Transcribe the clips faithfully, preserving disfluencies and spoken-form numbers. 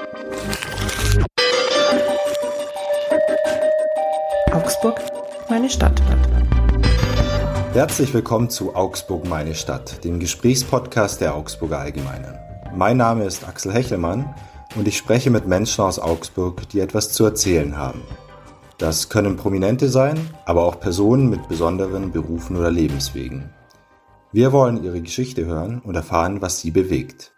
Augsburg, meine Stadt. Herzlich willkommen zu Augsburg, meine Stadt, dem Gesprächspodcast der Augsburger Allgemeinen. Mein Name ist Axel Hechelmann und ich spreche mit Menschen aus Augsburg, die etwas zu erzählen haben. Das können Prominente sein, aber auch Personen mit besonderen Berufen oder Lebenswegen. Wir wollen ihre Geschichte hören und erfahren, was sie bewegt.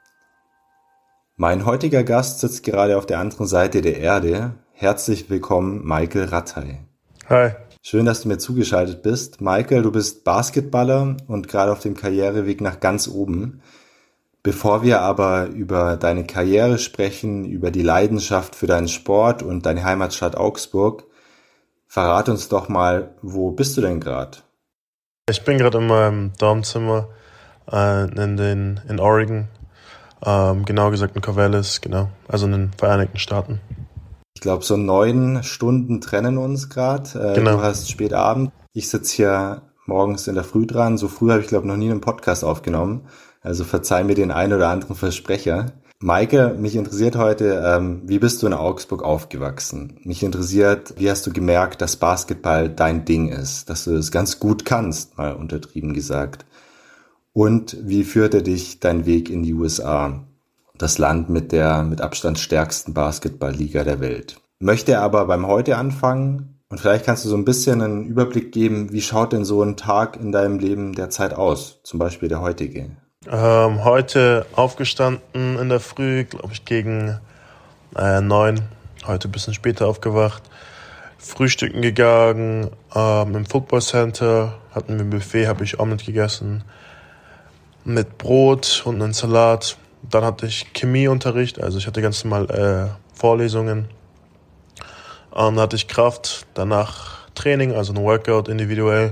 Mein heutiger Gast sitzt gerade auf der anderen Seite der Erde. Herzlich willkommen, Michael Rattay. Hi. Schön, dass du mir zugeschaltet bist. Michael, du bist Basketballer und gerade auf dem Karriereweg nach ganz oben. Bevor wir aber über deine Karriere sprechen, über die Leidenschaft für deinen Sport und deine Heimatstadt Augsburg, verrat uns doch mal, wo bist du denn gerade? Ich bin gerade in meinem Dormzimmer äh, in, den, in Oregon, ähm, genau gesagt in Corvallis, genau, also in den Vereinigten Staaten. Ich glaube, so neun Stunden trennen uns gerade. Äh, genau. Du hast spät Abend. Ich sitze hier morgens in der Früh dran. So früh habe ich, glaube ich, noch nie einen Podcast aufgenommen. Also verzeih mir den einen oder anderen Versprecher. Maike, mich interessiert heute, ähm, wie bist du in Augsburg aufgewachsen? Mich interessiert, wie hast du gemerkt, dass Basketball dein Ding ist? Dass du es ganz gut kannst, mal untertrieben gesagt. Und wie führte dich dein Weg in die U S A? Das Land mit der mit Abstand stärksten Basketballliga der Welt. Möchte aber beim Heute anfangen und vielleicht kannst du so ein bisschen einen Überblick geben, wie schaut denn so ein Tag in deinem Leben derzeit aus, zum Beispiel der heutige? Ähm, heute aufgestanden in der Früh, glaube ich gegen äh, neun, heute ein bisschen später aufgewacht, frühstücken gegangen, ähm, im Football Center, hatten wir ein Buffet, habe ich Omelette gegessen, mit Brot und einem Salat. Dann hatte ich Chemieunterricht, also ich hatte ganz normal äh, Vorlesungen. Ähm, dann hatte ich Kraft, danach Training, also ein Workout individuell.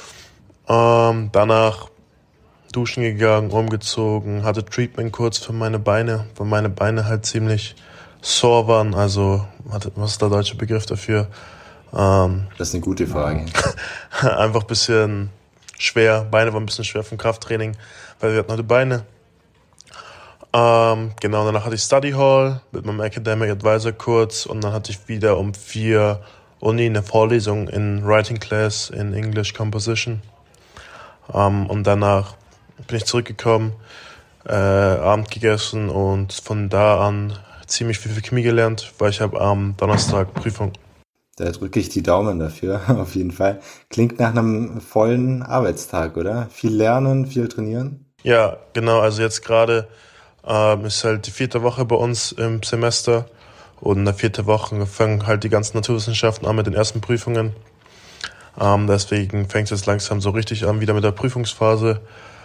Ähm, danach duschen gegangen, umgezogen, hatte Treatment kurz für meine Beine, weil meine Beine halt ziemlich sore waren, also was ist der deutsche Begriff dafür? Ähm, das ist eine gute Frage. Einfach ein bisschen schwer, Beine waren ein bisschen schwer vom Krafttraining, weil wir hatten heute Beine. Ähm, genau, danach hatte ich Study Hall mit meinem Academic Advisor kurz und dann hatte ich wieder um vier Uni eine Vorlesung in Writing Class in English Composition. Ähm, und danach bin ich zurückgekommen, äh, Abend gegessen und von da an ziemlich viel für Chemie gelernt, weil ich habe am Donnerstag Prüfung. Da drücke ich die Daumen dafür, auf jeden Fall. Klingt nach einem vollen Arbeitstag, oder? Viel lernen, viel trainieren? Ja, genau, also jetzt gerade Ähm, ist halt die vierte Woche bei uns im Semester und in der vierten Woche fangen halt die ganzen Naturwissenschaften an mit den ersten Prüfungen. Ähm, deswegen fängt es jetzt langsam so richtig an, wieder mit der Prüfungsphase.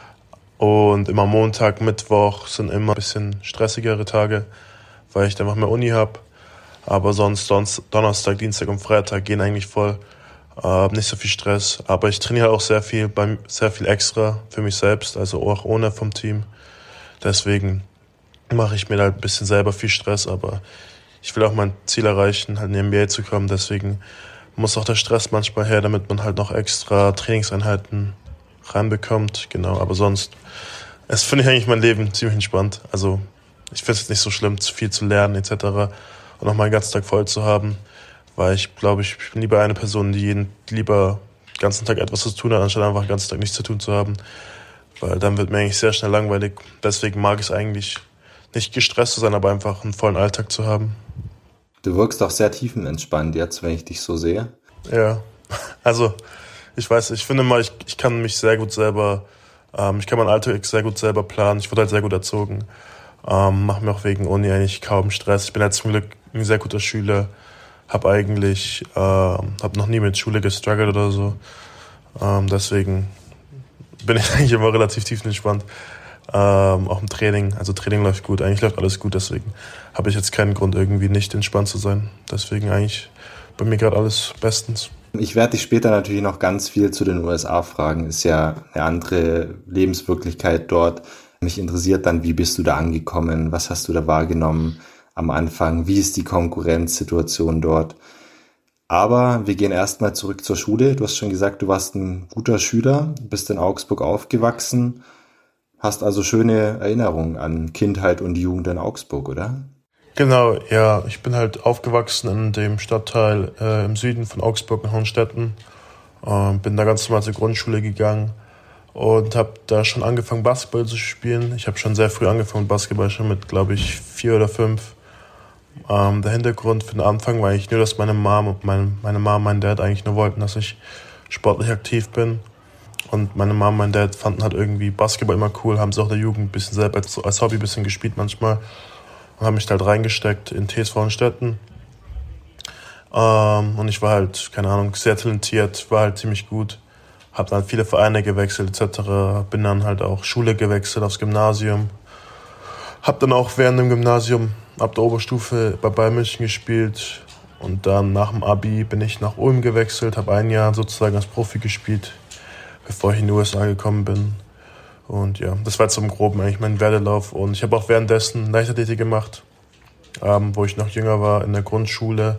Und immer Montag, Mittwoch sind immer ein bisschen stressigere Tage, weil ich dann noch mehr Uni habe. Aber sonst, sonst Donnerstag, Dienstag und Freitag gehen eigentlich voll. Äh, nicht so viel Stress. Aber ich trainiere auch sehr viel, beim, sehr viel extra für mich selbst, also auch ohne vom Team. Deswegen mache ich mir da ein bisschen selber viel Stress, aber ich will auch mein Ziel erreichen, halt in die N B A zu kommen. Deswegen muss auch der Stress manchmal her, damit man halt noch extra Trainingseinheiten reinbekommt. Genau, aber sonst es finde ich eigentlich mein Leben ziemlich entspannt. Also ich finde es jetzt nicht so schlimm, zu viel zu lernen et cetera und auch meinen ganzen Tag voll zu haben, weil ich glaube, ich bin lieber eine Person, die jeden lieber den ganzen Tag etwas zu tun hat, anstatt einfach den ganzen Tag nichts zu tun zu haben. Weil dann wird mir eigentlich sehr schnell langweilig. Deswegen mag ich es eigentlich nicht gestresst zu sein, aber einfach einen vollen Alltag zu haben. Du wirkst auch sehr tiefenentspannt jetzt, wenn ich dich so sehe. Ja, also ich weiß, ich finde mal, ich, ich kann mich sehr gut selber, ähm, ich kann meinen Alltag sehr gut selber planen. Ich wurde halt sehr gut erzogen. Ähm, mache mir auch wegen Uni eigentlich kaum Stress. Ich bin halt zum Glück ein sehr guter Schüler. Hab eigentlich, ähm, hab noch nie mit Schule gestruggelt oder so. Ähm, deswegen bin ich eigentlich immer relativ tiefenentspannt. Ähm, auch im Training, also Training läuft gut, eigentlich läuft alles gut, deswegen habe ich jetzt keinen Grund irgendwie nicht entspannt zu sein. Deswegen eigentlich bei mir gerade alles bestens. Ich werde dich später natürlich noch ganz viel zu den U S A fragen, ist ja eine andere Lebenswirklichkeit dort. Mich interessiert dann, wie bist du da angekommen, was hast du da wahrgenommen am Anfang, wie ist die Konkurrenzsituation dort? Aber wir gehen erstmal zurück zur Schule. Du hast schon gesagt, du warst ein guter Schüler, bist in Augsburg aufgewachsen, hast also schöne Erinnerungen an Kindheit und Jugend in Augsburg, oder? Genau, ja. Ich bin halt aufgewachsen in dem Stadtteil äh, im Süden von Augsburg in Hohenstetten. Äh, bin da ganz normal zur Grundschule gegangen und habe da schon angefangen, Basketball zu spielen. Ich habe schon sehr früh angefangen mit Basketball, schon mit, glaube ich, vier oder fünf. Ähm, der Hintergrund für den Anfang war eigentlich nur, dass meine Mom und mein, meine Mom und mein Dad eigentlich nur wollten, dass ich sportlich aktiv bin. Und meine Mom und mein Dad fanden halt irgendwie Basketball immer cool, haben es auch in der Jugend ein bisschen selber als, als Hobby ein bisschen gespielt manchmal. Und haben mich da halt reingesteckt in T S V Hohenstetten. Ähm, und ich war halt, keine Ahnung, sehr talentiert, war halt ziemlich gut. Hab dann viele Vereine gewechselt et cetera. Bin dann halt auch Schule gewechselt aufs Gymnasium. Hab dann auch während dem Gymnasium ab der Oberstufe bei Bayern München gespielt. Und dann nach dem Abi bin ich nach Ulm gewechselt, habe ein Jahr sozusagen als Profi gespielt, bevor ich in die U S A gekommen bin. Und ja, das war jetzt im Groben eigentlich mein Werdelauf. Und ich habe auch währenddessen Leichtathletik gemacht, ähm, wo ich noch jünger war in der Grundschule.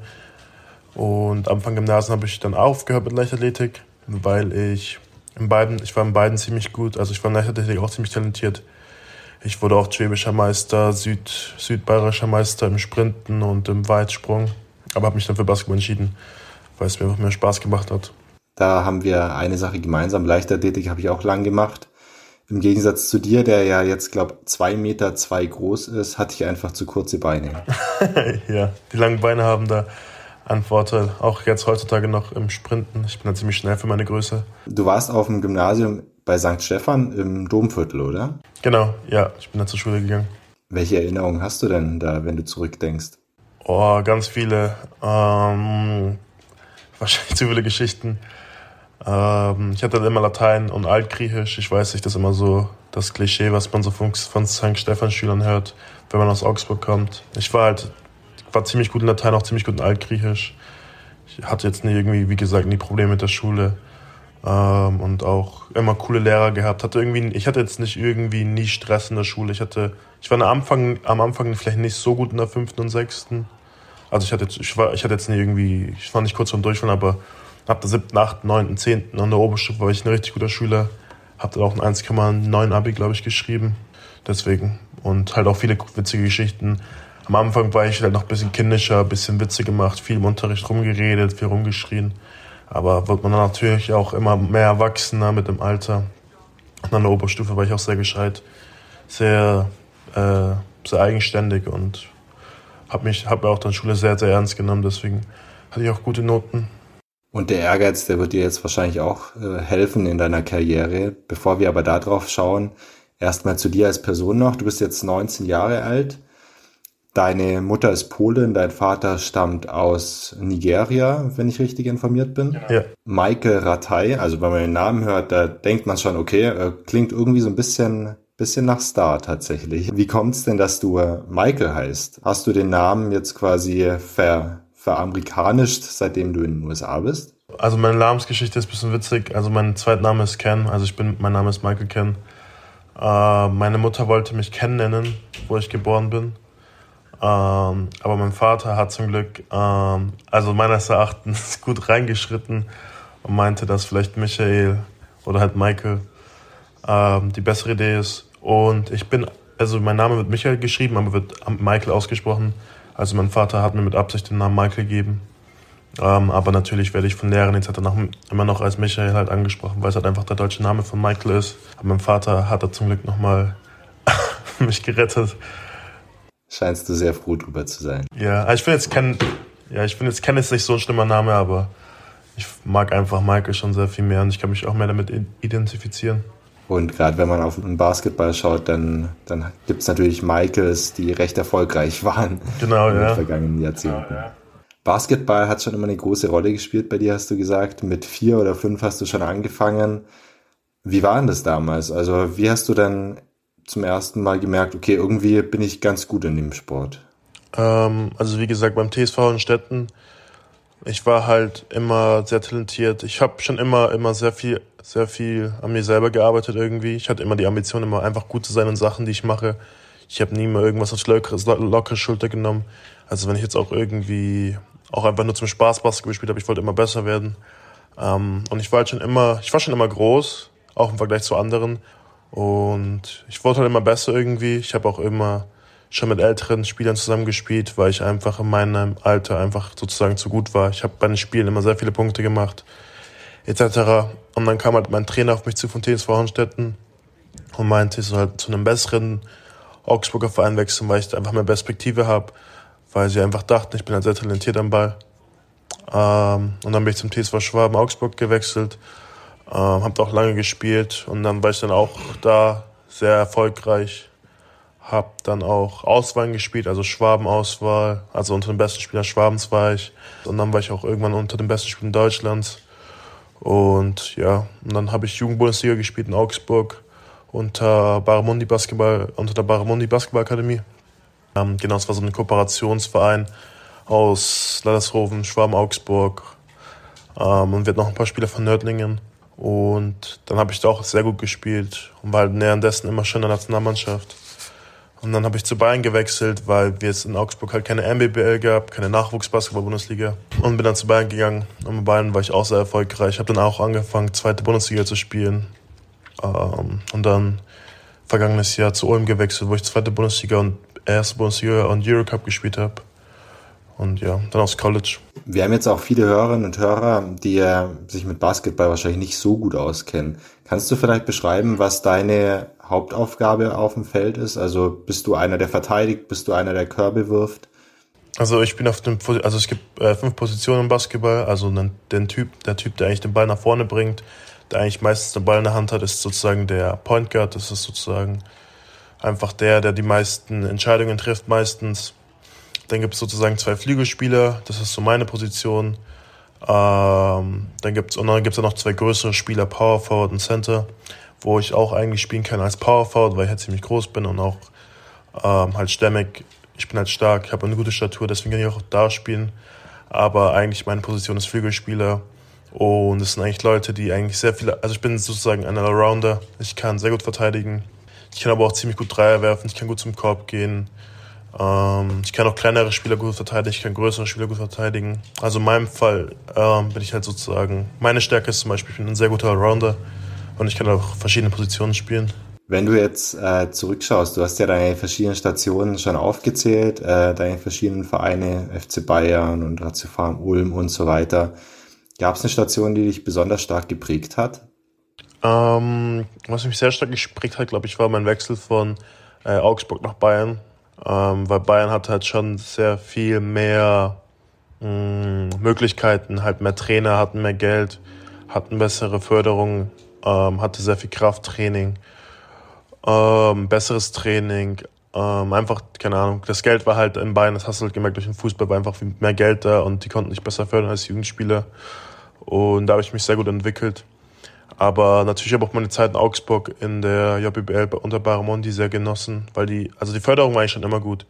Und Anfang Gymnasium habe ich dann aufgehört mit Leichtathletik, weil ich in beiden, ich war in beiden ziemlich gut. Also ich war in Leichtathletik auch ziemlich talentiert. Ich wurde auch schwäbischer Meister, Süd, südbayerischer Meister im Sprinten und im Weitsprung. Aber habe mich dann für Basketball entschieden, weil es mir einfach mehr Spaß gemacht hat. Da haben wir eine Sache gemeinsam. Leichtathletik habe ich auch lang gemacht. Im Gegensatz zu dir, der ja jetzt, glaube ich, zwei Meter zwei groß ist, hatte ich einfach zu kurze Beine. Ja, die langen Beine haben da einen Vorteil. Auch jetzt heutzutage noch im Sprinten. Ich bin da ziemlich schnell für meine Größe. Du warst auf dem Gymnasium bei Sankt Stephan im Domviertel, oder? Genau, ja, ich bin da zur Schule gegangen. Welche Erinnerungen hast du denn da, wenn du zurückdenkst? Oh, ganz viele. Ähm, wahrscheinlich zu viele Geschichten. Ähm, ich hatte immer Latein und Altgriechisch. Ich weiß nicht, das ist immer so das Klischee, was man so von, von Sankt Stephan Schülern hört, wenn man aus Augsburg kommt. Ich war halt, war ziemlich gut in Latein, auch ziemlich gut in Altgriechisch. Ich hatte jetzt nie irgendwie, wie gesagt, nie Probleme mit der Schule. Ähm, und auch immer coole Lehrer gehabt. Hatte irgendwie, ich hatte jetzt nicht irgendwie nie Stress in der Schule. Ich hatte, ich war am Anfang, am Anfang vielleicht nicht so gut in der fünften und sechsten. Also ich hatte jetzt, ich war, ich hatte jetzt nie irgendwie, ich war nicht kurz vorm Durchfallen, aber ab der siebten, achten, neunten, zehnten an der Oberstufe war ich ein richtig guter Schüler. Hab dann auch ein eins Komma neun Abi, glaube ich, geschrieben. Deswegen. Und halt auch viele witzige Geschichten. Am Anfang war ich halt noch ein bisschen kindischer, ein bisschen Witze gemacht, viel im Unterricht rumgeredet, viel rumgeschrien. Aber wird man dann natürlich auch immer mehr erwachsener mit dem Alter. Und an der Oberstufe war ich auch sehr gescheit, sehr, äh, sehr eigenständig und habe mich, habe auch dann Schule sehr, sehr ernst genommen. Deswegen hatte ich auch gute Noten. Und der Ehrgeiz, der wird dir jetzt wahrscheinlich auch äh, helfen in deiner Karriere. Bevor wir aber da drauf schauen, erstmal zu dir als Person noch. Du bist jetzt neunzehn Jahre alt. Deine Mutter ist Polin, dein Vater stammt aus Nigeria, wenn ich richtig informiert bin. Ja. Michael Rattay, also wenn man den Namen hört, da denkt man schon, okay, äh, klingt irgendwie so ein bisschen, bisschen nach Star tatsächlich. Wie kommt es denn, dass du äh, Michael heißt? Hast du den Namen jetzt quasi ver, veramerikanischt, seitdem du in den U S A bist? Also meine Namensgeschichte ist ein bisschen witzig. Also mein Zweitname ist Ken, also ich bin, mein Name ist Michael Ken. Äh, meine Mutter wollte mich Ken nennen, wo ich geboren bin. Ähm, aber mein Vater hat zum Glück, ähm, also meines Erachtens, gut reingeschritten und meinte, dass vielleicht Michael oder halt Michael ähm, die bessere Idee ist. Und ich bin, also mein Name wird Michael geschrieben, aber wird Michael ausgesprochen. Also mein Vater hat mir mit Absicht den Namen Michael gegeben. Ähm, aber natürlich werde ich von Lehrern et cetera noch, immer noch als Michael halt angesprochen, weil es halt einfach der deutsche Name von Michael ist. Aber mein Vater hat da zum Glück nochmal mich gerettet. Scheinst du sehr froh drüber zu sein. Ja, ich finde jetzt Ken, ja, ich finde jetzt Ken ist nicht so ein schlimmer Name, aber ich mag einfach Michael schon sehr viel mehr und ich kann mich auch mehr damit identifizieren. Und gerade wenn man auf den Basketball schaut, dann, dann gibt es natürlich Michaels, die recht erfolgreich waren genau, in den ja. vergangenen Jahrzehnten. Genau, ja. Basketball hat schon immer eine große Rolle gespielt bei dir, hast du gesagt. Mit vier oder fünf hast du schon angefangen. Wie war denn das damals? Also wie hast du dann zum ersten Mal gemerkt, okay, irgendwie bin ich ganz gut in dem Sport? Ähm, also wie gesagt, beim T S V Hohenstetten, ich war halt immer sehr talentiert. Ich habe schon immer immer sehr viel sehr viel an mir selber gearbeitet irgendwie. Ich hatte immer die Ambition, immer einfach gut zu sein in Sachen, die ich mache. Ich habe nie mehr irgendwas auf lockere, lockere Schulter genommen. Also wenn ich jetzt auch irgendwie auch einfach nur zum Spaß Basketball gespielt habe, ich wollte immer besser werden. Ähm, und ich war halt schon immer, ich war schon immer groß, auch im Vergleich zu anderen. Und ich wollte halt immer besser irgendwie. Ich habe auch immer schon mit älteren Spielern zusammengespielt, weil ich einfach in meinem Alter einfach sozusagen zu gut war. Ich habe bei den Spielen immer sehr viele Punkte gemacht, et cetera. Und dann kam halt mein Trainer auf mich zu von T S V Hornstetten und meinte, ich soll halt zu einem besseren Augsburger Verein wechseln, weil ich da einfach mehr Perspektive habe, weil sie einfach dachten, ich bin halt sehr talentiert am Ball. Ähm, und dann bin ich zum T S V Schwaben Augsburg gewechselt, ähm, habe da auch lange gespielt und dann war ich dann auch da sehr erfolgreich. Habe dann auch Auswahlen gespielt, also Schwaben-Auswahl, also unter den besten Spielern Schwabens war ich. Und dann war ich auch irgendwann unter den besten Spielern Deutschlands. Und ja, und dann habe ich Jugendbundesliga gespielt in Augsburg unter Barramundi Basketball, unter der Barramundi Basketballakademie. Ähm, genau, es war so ein Kooperationsverein aus Laddershofen, Schwaben, Augsburg. Ähm, und wir hatten noch ein paar Spieler von Nördlingen. Und dann habe ich da auch sehr gut gespielt und war halt währenddessen immer schon in der Nationalmannschaft. Und dann habe ich zu Bayern gewechselt, weil wir es in Augsburg halt keine N B B L gab, keine Nachwuchsbasketball-Bundesliga. Und bin dann zu Bayern gegangen. Und bei Bayern war ich auch sehr erfolgreich. Habe dann auch angefangen, zweite Bundesliga zu spielen. Ähm, und dann vergangenes Jahr zu Ulm gewechselt, wo ich zweite Bundesliga und erste Bundesliga und Eurocup gespielt habe. Und ja, dann aufs College. Wir haben jetzt auch viele Hörerinnen und Hörer, die äh, sich mit Basketball wahrscheinlich nicht so gut auskennen. Kannst du vielleicht beschreiben, was deine Hauptaufgabe auf dem Feld ist? Also bist du einer, der verteidigt? Bist du einer, der Körbe wirft? Also ich bin auf dem, also es gibt äh, fünf Positionen im Basketball. Also den, den Typ, der Typ, der eigentlich den Ball nach vorne bringt, der eigentlich meistens den Ball in der Hand hat, ist sozusagen der Point Guard. Das ist sozusagen einfach der, der die meisten Entscheidungen trifft meistens. Dann gibt es sozusagen zwei Flügelspieler, das ist so meine Position. Ähm, dann gibt es und dann gibt's noch zwei größere Spieler, Power Forward und Center, wo ich auch eigentlich spielen kann als Power Forward, weil ich halt ziemlich groß bin und auch ähm, halt stämmig. Ich bin halt stark, ich habe eine gute Statur, deswegen kann ich auch da spielen. Aber eigentlich meine Position ist Flügelspieler und es sind eigentlich Leute, die eigentlich sehr viele, also ich bin sozusagen ein Allrounder. Ich kann sehr gut verteidigen, ich kann aber auch ziemlich gut Dreier werfen, ich kann gut zum Korb gehen. Ähm, ich kann auch kleinere Spieler gut verteidigen, ich kann größere Spieler gut verteidigen. Also in meinem Fall ähm, bin ich halt sozusagen, meine Stärke ist zum Beispiel, ich bin ein sehr guter Allrounder und ich kann auch verschiedene Positionen spielen. Wenn du jetzt äh, zurückschaust, du hast ja deine verschiedenen Stationen schon aufgezählt, äh, deine verschiedenen Vereine, F C Bayern und H C V Ulm und so weiter. Gab es eine Station, die dich besonders stark geprägt hat? Ähm, was mich sehr stark geprägt hat, glaube ich, war mein Wechsel von äh, Augsburg nach Bayern. Ähm, weil Bayern hat halt schon sehr viel mehr mh, Möglichkeiten, halt mehr Trainer, hatten mehr Geld, hatten bessere Förderung, ähm, hatte sehr viel Krafttraining, ähm, besseres Training, ähm, einfach, keine Ahnung, das Geld war halt in Bayern, das hast du halt gemerkt, durch den Fußball war einfach viel mehr Geld da und die konnten nicht besser fördern als Jugendspieler und da habe ich mich sehr gut entwickelt. Aber natürlich habe ich auch meine Zeit in Augsburg in der J B B L unter Barramundi sehr genossen, weil die, also die Förderung war eigentlich schon immer gut.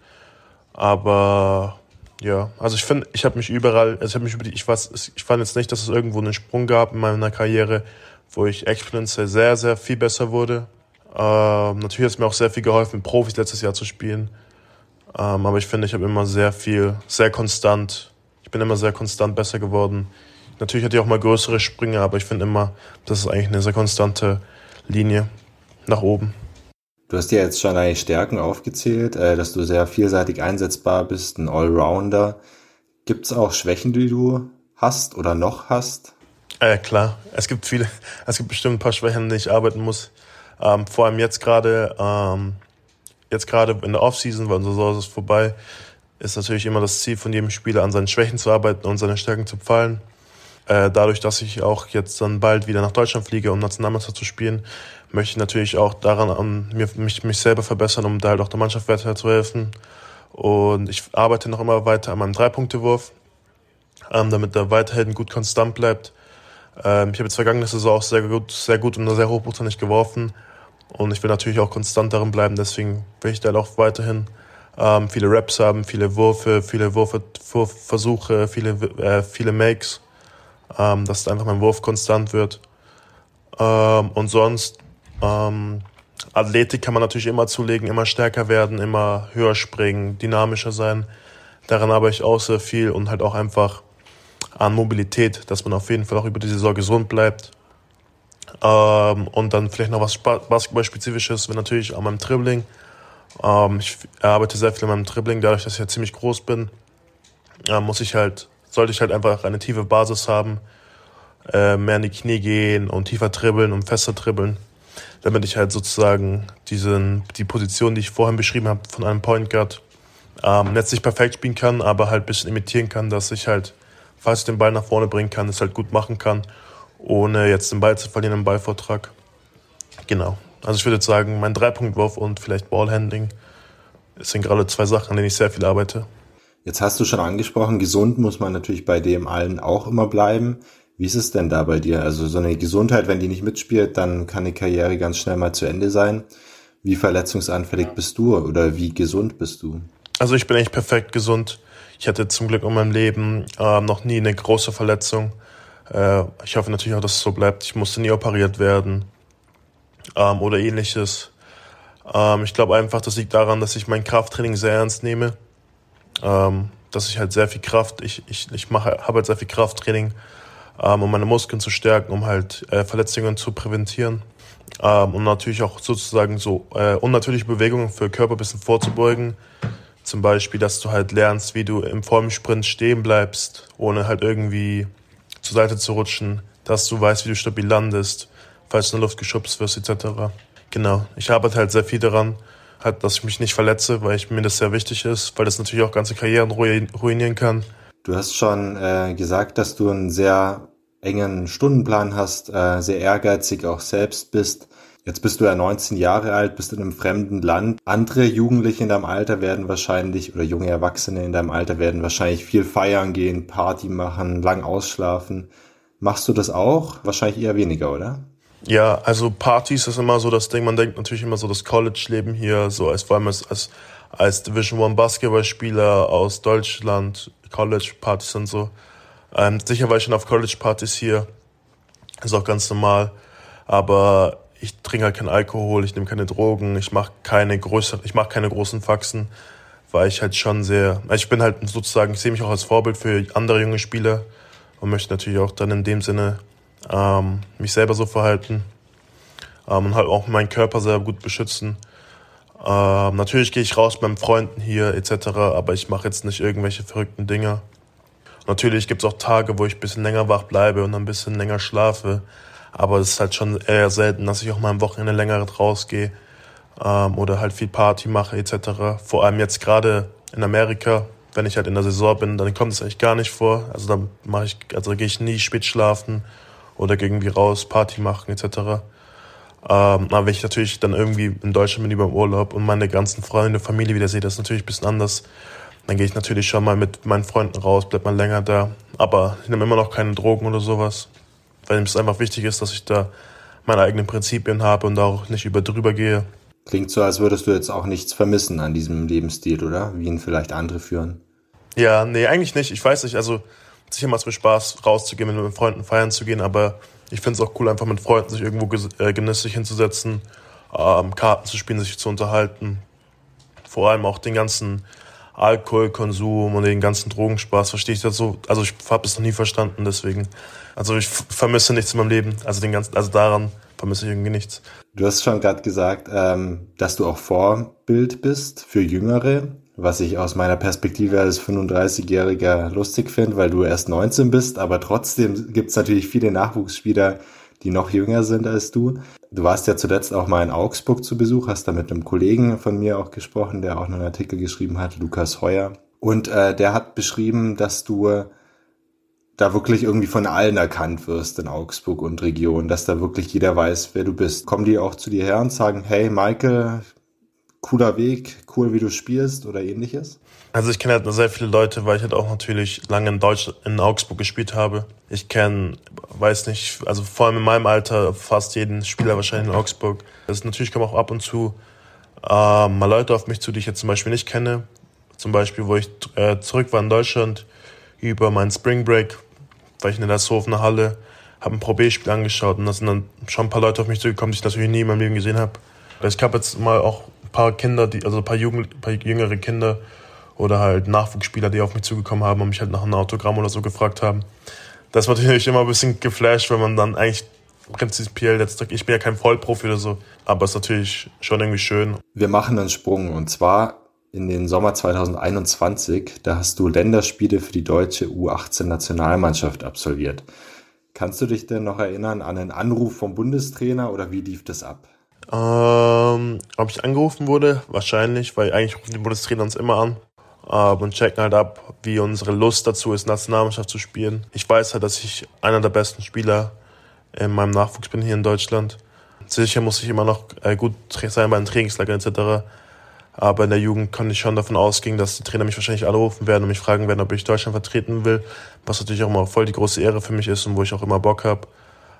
Aber ja, also ich finde, ich habe mich überall, also ich habe mich über die, ich weiß, ich fand jetzt nicht, dass es irgendwo einen Sprung gab in meiner Karriere, wo ich exponentiell sehr, sehr viel besser wurde. Ähm, natürlich hat es mir auch sehr viel geholfen, mit Profis letztes Jahr zu spielen. Ähm, aber ich finde, ich habe immer sehr viel, sehr konstant, ich bin immer sehr konstant besser geworden. Natürlich hatte ich auch mal größere Sprünge, aber ich finde immer, das ist eigentlich eine sehr konstante Linie nach oben. Du hast ja jetzt schon deine Stärken aufgezählt, dass du sehr vielseitig einsetzbar bist, ein Allrounder. Gibt es auch Schwächen, die du hast oder noch hast? Äh, klar, es gibt viele, es gibt bestimmt ein paar Schwächen, an denen ich arbeiten muss. Ähm, vor allem jetzt gerade, ähm, jetzt gerade in der Offseason, weil unsere Saison ist vorbei, ist natürlich immer das Ziel von jedem Spieler, an seinen Schwächen zu arbeiten und seine Stärken zu pfeilen. Dadurch, dass ich auch jetzt dann bald wieder nach Deutschland fliege, um Nationalmannschaft zu spielen, möchte ich natürlich auch daran an mir, mich, mich selber verbessern, um da halt auch der Mannschaft weiter zu helfen. Und ich arbeite noch immer weiter an meinem Drei-Punkte-Wurf, ähm, damit er weiterhin gut konstant bleibt. Ähm, ich habe jetzt vergangene Saison auch sehr gut, sehr gut und sehr hochprozentig geworfen. Und ich will natürlich auch konstant darin bleiben, deswegen will ich da auch weiterhin ähm, viele Reps haben, viele Würfe, viele Würfe, Wurfversuche, viele, äh, viele Makes. Ähm, dass einfach mein Wurf konstant wird. Ähm, und sonst, ähm, Athletik kann man natürlich immer zulegen, immer stärker werden, immer höher springen, dynamischer sein. Daran arbeite ich auch sehr viel und halt auch einfach an Mobilität, dass man auf jeden Fall auch über die Saison gesund bleibt. Ähm, und dann vielleicht noch was Basketballspezifisches, wäre natürlich an meinem Dribbling. Ähm, ich arbeite sehr viel an meinem Dribbling, dadurch, dass ich ja ziemlich groß bin, äh, muss ich halt, sollte ich halt einfach eine tiefe Basis haben, äh, mehr in die Knie gehen und tiefer dribbeln und fester dribbeln, damit ich halt sozusagen diesen, die Position, die ich vorhin beschrieben habe von einem Point Guard, ähm, jetzt nicht perfekt spielen kann, aber halt ein bisschen imitieren kann, dass ich halt, falls ich den Ball nach vorne bringen kann, das halt gut machen kann, ohne jetzt den Ball zu verlieren im Ballvortrag. Genau. Also ich würde jetzt sagen, mein Dreipunktwurf und vielleicht Ballhandling sind gerade zwei Sachen, an denen ich sehr viel arbeite. Jetzt hast du schon angesprochen, gesund muss man natürlich bei dem allen auch immer bleiben. Wie ist es denn da bei dir? Also so eine Gesundheit, wenn die nicht mitspielt, dann kann die Karriere ganz schnell mal zu Ende sein. Wie verletzungsanfällig bist du oder wie gesund bist du? Also ich bin echt perfekt gesund. Ich hatte zum Glück in meinem Leben äh, noch nie eine große Verletzung. Äh, ich hoffe natürlich auch, dass es so bleibt. Ich musste nie operiert werden ähm, oder ähnliches. Ähm, ich glaube einfach, das liegt daran, dass ich mein Krafttraining sehr ernst nehme. Ähm, dass ich halt sehr viel Kraft, ich, ich, ich mache, habe halt sehr viel Krafttraining, ähm, um meine Muskeln zu stärken, um halt äh, Verletzungen zu präventieren. Ähm, und natürlich auch sozusagen so äh, unnatürliche Bewegungen für Körper ein bisschen vorzubeugen. Zum Beispiel, dass du halt lernst, wie du im Formsprint stehen bleibst, ohne halt irgendwie zur Seite zu rutschen, dass du weißt, wie du stabil landest, falls du in der Luft geschubst wirst, et cetera. Genau, ich arbeite halt sehr viel daran, halt, dass ich mich nicht verletze, weil ich, mir das sehr wichtig ist, weil das natürlich auch ganze Karrieren ruinieren kann. Du hast schon äh, gesagt, dass du einen sehr engen Stundenplan hast, äh, sehr ehrgeizig auch selbst bist. Jetzt bist du ja neunzehn Jahre alt, bist in einem fremden Land. Andere Jugendliche in deinem Alter werden wahrscheinlich, oder junge Erwachsene in deinem Alter werden wahrscheinlich viel feiern gehen, Party machen, lang ausschlafen. Machst du das auch? Wahrscheinlich eher weniger, oder? Ja, also Partys ist immer so das Ding. Man denkt natürlich immer so das College-Leben hier, so als vor allem als, als, als Division One Basketballspieler aus Deutschland, College-Partys und so. Ähm, sicher war ich schon auf College-Partys hier, ist auch ganz normal, aber ich trinke halt keinen Alkohol, ich nehme keine Drogen, ich mache keine größeren, ich mache keine großen Faxen, weil ich halt schon sehr, also ich bin halt sozusagen, ich sehe mich auch als Vorbild für andere junge Spieler und möchte natürlich auch dann in dem Sinne ähm, mich selber so verhalten ähm, und halt auch meinen Körper sehr gut beschützen. Ähm, natürlich gehe ich raus mit meinen Freunden hier et cetera, aber ich mache jetzt nicht irgendwelche verrückten Dinge. Natürlich gibt es auch Tage, wo ich ein bisschen länger wach bleibe und ein bisschen länger schlafe. Aber es ist halt schon eher selten, dass ich auch mal am Wochenende länger rausgehe ähm, oder halt viel Party mache et cetera. Vor allem jetzt gerade in Amerika, wenn ich halt in der Saison bin, dann kommt es eigentlich gar nicht vor. Also dann mache ich, also gehe ich nie spät schlafen oder irgendwie raus Party machen et cetera. Ähm, aber wenn ich natürlich dann irgendwie in Deutschland bin über im Urlaub und meine ganzen Freunde, Familie wieder sehe, das ist natürlich ein bisschen anders. Dann gehe ich natürlich schon mal mit meinen Freunden raus, bleib mal länger da. Aber ich nehme immer noch keine Drogen oder sowas. Weil es einfach wichtig ist, dass ich da meine eigenen Prinzipien habe und da auch nicht über drüber gehe. Klingt so, als würdest du jetzt auch nichts vermissen an diesem Lebensstil, oder? Wie ihn vielleicht andere führen. Ja, nee, eigentlich nicht. Ich weiß nicht, also sicher macht es mir Spaß, rauszugehen, mit meinen Freunden feiern zu gehen, aber ich finde es auch cool, einfach mit Freunden sich irgendwo äh, genüsslich hinzusetzen, ähm, Karten zu spielen, sich zu unterhalten. Vor allem auch den ganzen Alkoholkonsum und den ganzen Drogenspaß verstehe ich das so, also ich habe es noch nie verstanden, deswegen, also ich f- vermisse nichts in meinem Leben, also den ganzen, also daran vermisse ich irgendwie nichts. Du hast schon gerade gesagt, ähm, dass du auch Vorbild bist für Jüngere, was ich aus meiner Perspektive als fünfunddreißigjähriger lustig finde, weil du erst neunzehn bist, aber trotzdem gibt es natürlich viele Nachwuchsspieler, die noch jünger sind als du. Du warst ja zuletzt auch mal in Augsburg zu Besuch, hast da mit einem Kollegen von mir auch gesprochen, der auch einen Artikel geschrieben hat, Lukas Heuer. Und äh, der hat beschrieben, dass du da wirklich irgendwie von allen erkannt wirst in Augsburg und Region, dass da wirklich jeder weiß, wer du bist. Kommen die auch zu dir her und sagen, hey Michael, cooler Weg, cool, wie du spielst oder ähnliches? Also ich kenne halt sehr viele Leute, weil ich halt auch natürlich lange in Deutschland, in Augsburg gespielt habe. Ich kenne, weiß nicht, also vor allem in meinem Alter fast jeden Spieler wahrscheinlich in Augsburg. Also natürlich kommen auch ab und zu äh, mal Leute auf mich zu, die ich jetzt zum Beispiel nicht kenne. Zum Beispiel, wo ich äh, zurück war in Deutschland über meinen Spring Break, war ich in der Dasshofener Halle, habe ein Pro B-Spiel angeschaut und da sind dann schon ein paar Leute auf mich zugekommen, die ich natürlich nie in meinem Leben gesehen habe. Ich habe jetzt mal auch ein paar Kinder, die, also ein paar, Jugend, ein paar jüngere Kinder oder halt Nachwuchsspieler, die auf mich zugekommen haben und mich halt nach einem Autogramm oder so gefragt haben. Das war natürlich immer ein bisschen geflasht, wenn man dann eigentlich prinzipiell, jetzt, ich bin ja kein Vollprofi oder so, aber es ist natürlich schon irgendwie schön. Wir machen einen Sprung und zwar in den Sommer zwanzig einundzwanzig, da hast du Länderspiele für die deutsche U achtzehn Nationalmannschaft absolviert. Kannst du dich denn noch erinnern an einen Anruf vom Bundestrainer oder wie lief das ab? Ähm, ob ich angerufen wurde? Wahrscheinlich, weil eigentlich rufen die Bundestrainer uns immer an äh, und checken halt ab, wie unsere Lust dazu ist, Nationalmannschaft zu spielen. Ich weiß halt, dass ich einer der besten Spieler in meinem Nachwuchs bin hier in Deutschland. Sicher muss ich immer noch äh, gut sein bei den Trainingslagern et cetera. Aber in der Jugend konnte ich schon davon ausgehen, dass die Trainer mich wahrscheinlich anrufen werden und mich fragen werden, ob ich Deutschland vertreten will, was natürlich auch immer voll die große Ehre für mich ist und wo ich auch immer Bock habe.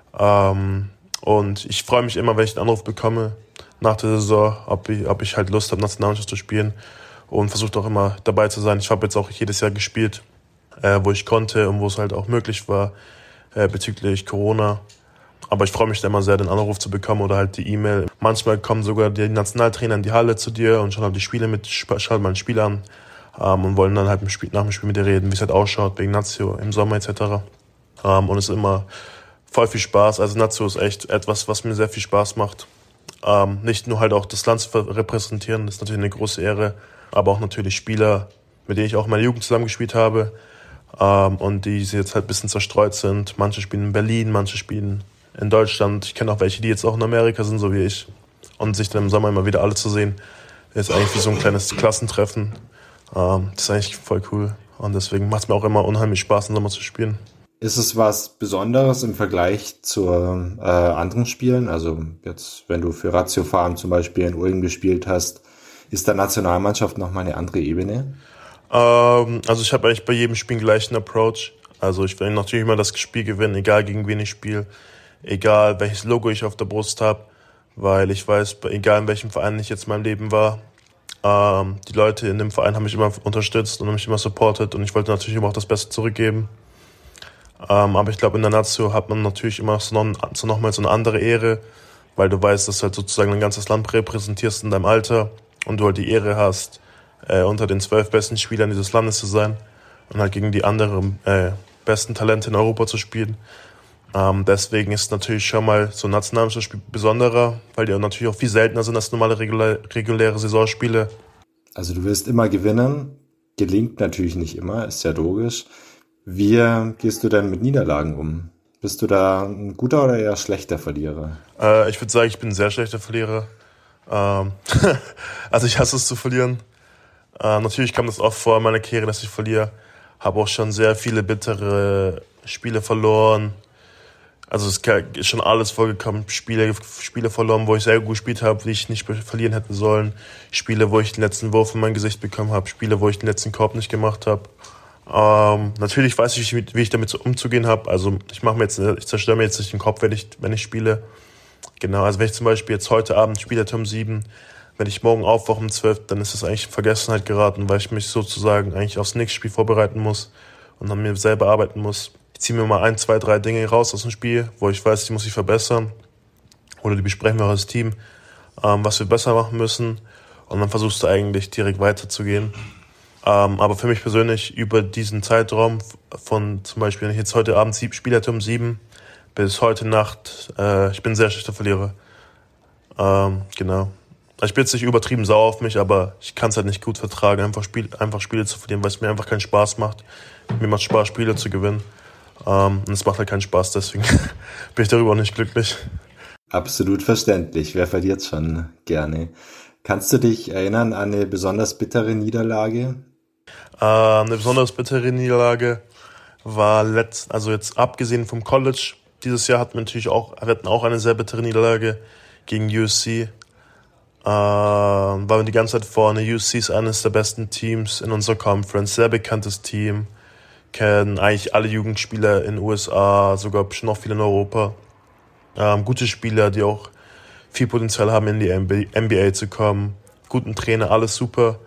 Ähm, und ich freue mich immer, wenn ich einen Anruf bekomme nach der Saison, ob ich, ob ich halt Lust habe, Nationalmannschaft zu spielen, und versuche auch immer dabei zu sein. Ich habe jetzt auch jedes Jahr gespielt, äh, wo ich konnte und wo es halt auch möglich war äh, bezüglich Corona. Aber ich freue mich immer sehr, den Anruf zu bekommen oder halt die E-Mail. Manchmal kommen sogar die Nationaltrainer in die Halle zu dir und schauen halt die Spiele mit, schauen mal ein Spiel an ähm, und wollen dann halt im Spiel, nach dem Spiel mit dir reden, wie es halt ausschaut, wegen Nazio im Sommer et cetera. Ähm, und es ist immer voll viel Spaß. Also Nazio ist echt etwas, was mir sehr viel Spaß macht. Ähm, nicht nur halt auch das Land zu repräsentieren, das ist natürlich eine große Ehre, aber auch natürlich Spieler, mit denen ich auch in meiner Jugend zusammengespielt habe ähm, und die jetzt halt ein bisschen zerstreut sind. Manche spielen in Berlin, manche spielen in Deutschland. Ich kenne auch welche, die jetzt auch in Amerika sind, so wie ich. Und sich dann im Sommer immer wieder alle zu sehen, ist eigentlich wie so ein kleines Klassentreffen. Ähm, das ist eigentlich voll cool. Und deswegen macht es mir auch immer unheimlich Spaß, im Sommer zu spielen. Ist es was Besonderes im Vergleich zu äh, anderen Spielen? Also jetzt, wenn du für Ratio Farm zum Beispiel in Ulm gespielt hast, ist der Nationalmannschaft nochmal eine andere Ebene? Ähm, also ich habe eigentlich bei jedem Spiel gleich einen Approach. Also ich will natürlich immer das Spiel gewinnen, egal gegen wen ich spiele. Egal welches Logo ich auf der Brust habe, weil ich weiß, egal in welchem Verein ich jetzt in meinem Leben war, ähm, die Leute in dem Verein haben mich immer unterstützt und haben mich immer supportet und ich wollte natürlich immer auch das Beste zurückgeben. Ähm, aber ich glaube, in der Nazio hat man natürlich immer so, noch, so nochmal so eine andere Ehre, weil du weißt, dass du halt sozusagen ein ganzes Land repräsentierst in deinem Alter und du halt die Ehre hast, äh, unter den zwölf besten Spielern dieses Landes zu sein und halt gegen die anderen äh, besten Talente in Europa zu spielen. Ähm, deswegen ist natürlich schon mal so ein Nationalmannschaftsspiel besonderer, weil die natürlich auch viel seltener sind als normale regulä- reguläre Saisonspiele. Also du willst immer gewinnen, gelingt natürlich nicht immer, ist ja logisch. Wie gehst du denn mit Niederlagen um? Bist du da ein guter oder eher schlechter Verlierer? Äh, ich würde sagen, ich bin ein sehr schlechter Verlierer. Ähm also ich hasse es zu verlieren. Äh, natürlich kam das oft vor in meiner Karriere, dass ich verliere. Habe auch schon sehr viele bittere Spiele verloren. Also es ist schon alles vorgekommen. Spiele, Spiele verloren, wo ich sehr gut gespielt habe, die ich nicht verlieren hätte sollen. Spiele, wo ich den letzten Wurf in mein Gesicht bekommen habe. Spiele, wo ich den letzten Korb nicht gemacht habe. Ähm, natürlich weiß ich, wie ich damit umzugehen habe. Also ich mache mir jetzt, ich zerstöre mir jetzt nicht den Kopf, wenn ich, wenn ich spiele. Genau, also wenn ich zum Beispiel jetzt heute Abend spiele, um sieben, wenn ich morgen aufwache um zwölf, dann ist das eigentlich in Vergessenheit geraten, weil ich mich sozusagen eigentlich aufs nächste Spiel vorbereiten muss und an mir selber arbeiten muss. Ich ziehe mir mal ein, zwei, drei Dinge raus aus dem Spiel, wo ich weiß, die muss ich verbessern. Oder die besprechen wir als Team, ähm, was wir besser machen müssen. Und dann versuchst du eigentlich direkt weiterzugehen. Ähm, aber für mich persönlich über diesen Zeitraum von zum Beispiel, wenn ich jetzt heute Abend sieb, spiele um sieben bis heute Nacht, äh, ich bin ein sehr schlechter Verlierer. Ähm, genau. Ich bin jetzt nicht übertrieben sauer auf mich, aber ich kann es halt nicht gut vertragen, einfach, Spiel, einfach Spiele zu verlieren, weil es mir einfach keinen Spaß macht. Mir macht Spaß, Spiele zu gewinnen. Um, und es macht halt keinen Spaß, deswegen bin ich darüber auch nicht glücklich. Absolut verständlich. Wer verliert schon gerne? Kannst du dich erinnern an eine besonders bittere Niederlage? Uh, eine besonders bittere Niederlage war letzt, also jetzt abgesehen vom College. Dieses Jahr hatten wir natürlich auch, wir hatten auch eine sehr bittere Niederlage gegen U S C. Uh, waren wir die ganze Zeit vorne. U S C ist eines der besten Teams in unserer Conference, sehr bekanntes Team. Kennen eigentlich alle Jugendspieler in den U S A, sogar schon noch viele in Europa. Ähm, gute Spieler, die auch viel Potenzial haben, in die N B A zu kommen. Guten Trainer, alles super.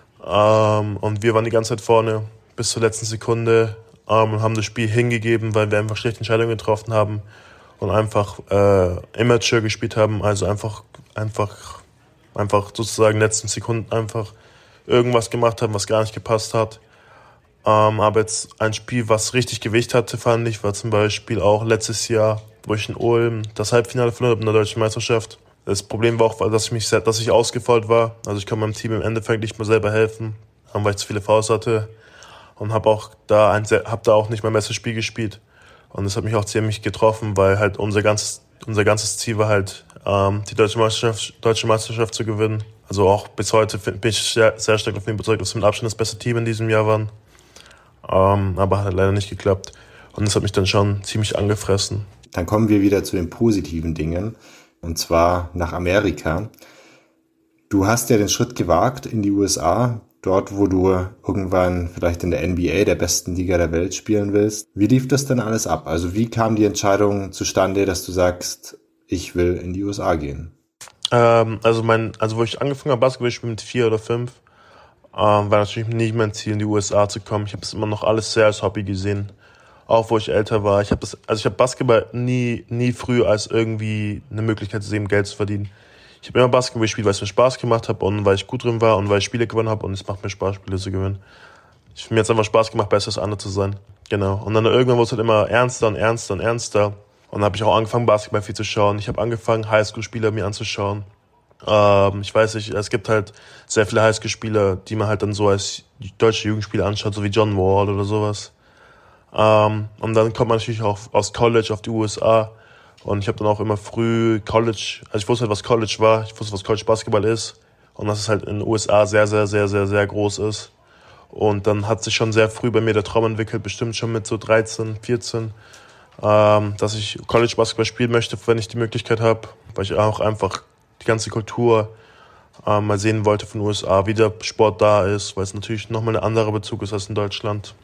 Ähm, und wir waren die ganze Zeit vorne bis zur letzten Sekunde ähm, und haben das Spiel hingegeben, weil wir einfach schlechte Entscheidungen getroffen haben und einfach äh, immature gespielt haben. Also einfach, einfach, einfach sozusagen in den letzten Sekunden einfach irgendwas gemacht haben, was gar nicht gepasst hat. Um, aber jetzt ein Spiel, was richtig Gewicht hatte, fand ich, war zum Beispiel auch letztes Jahr wo ich in Ulm das Halbfinale verloren habe in der Deutschen Meisterschaft. Das Problem war auch, dass ich mich, dass ich ausgefault war. Also ich kann meinem Team im Endeffekt nicht mehr selber helfen, weil ich zu viele Fouls hatte und habe auch da ein, hab da auch nicht mein bestes Spiel gespielt. Und das hat mich auch ziemlich getroffen, weil halt unser ganzes unser ganzes Ziel war halt, ähm, die Deutsche Meisterschaft, Deutsche Meisterschaft zu gewinnen. Also auch bis heute bin ich sehr, sehr stark davon überzeugt, dass wir mit Abstand das beste Team in diesem Jahr waren. Ähm, aber hat leider nicht geklappt. Und das hat mich dann schon ziemlich angefressen. Dann kommen wir wieder zu den positiven Dingen. Und zwar nach Amerika. Du hast ja den Schritt gewagt in die U S A, dort wo du irgendwann vielleicht in der N B A, der besten Liga der Welt, spielen willst. Wie lief das denn alles ab? Also wie kam die Entscheidung zustande, dass du sagst, ich will in die U S A gehen? Ähm, also mein, also wo ich angefangen habe, Basketball spielen mit vier oder fünf, ähm, war natürlich nicht mein Ziel, in die U S A zu kommen. Ich habe es immer noch alles sehr als Hobby gesehen. Auch wo ich älter war. Ich habe das, also ich habe Basketball nie, nie früh als irgendwie eine Möglichkeit gesehen, Geld zu verdienen. Ich habe immer Basketball gespielt, weil es mir Spaß gemacht hat und weil ich gut drin war und weil ich Spiele gewonnen habe und es macht mir Spaß, Spiele zu gewinnen. Ich, mir hat es einfach Spaß gemacht, besser als andere zu sein. Genau. Und dann irgendwann wurde es halt immer ernster und ernster und ernster. Und dann habe ich auch angefangen, Basketball viel zu schauen. Ich habe angefangen, Highschool-Spieler mir anzuschauen. Ähm, ich weiß nicht, es gibt halt sehr viele Highschool-Spieler, die man halt dann so als deutsche Jugendspieler anschaut, so wie John Wall oder sowas. Ähm, und dann kommt man natürlich auch aus College auf die U S A. Und ich habe dann auch immer früh College, also ich wusste halt, was College war, ich wusste, was College Basketball ist. Und dass es halt in den U S A sehr, sehr, sehr, sehr, sehr groß ist. Und dann hat sich schon sehr früh bei mir der Traum entwickelt, bestimmt schon mit so dreizehn, vierzehn, ähm, dass ich College Basketball spielen möchte, wenn ich die Möglichkeit habe. Weil ich auch einfach die ganze Kultur ähm, mal sehen wollte von den U S A, wie der Sport da ist, weil es natürlich nochmal ein anderer Bezug ist als in Deutschland.